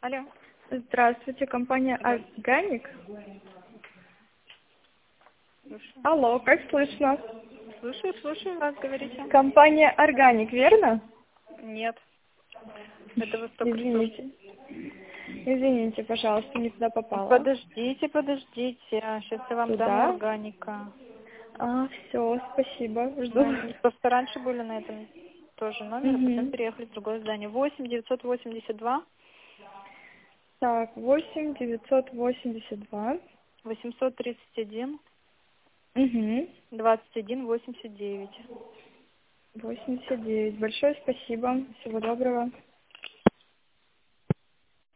Алло. Здравствуйте, компания «Органик». Слушаю. Алло, как слышно? Слушаю вас, говорите. Компания «Органик», верно? Нет. Это вы только что. Извините. Извините, пожалуйста, не туда попала. Подождите. Сейчас я вам дам Туда? органика. Все, спасибо, жду. Мы просто раньше были на этом тоже номер, а потом Угу. переехали в другое здание. 8 982 Так, 8 982. 831 Угу. 21 89. 89. Большое спасибо. Всего доброго.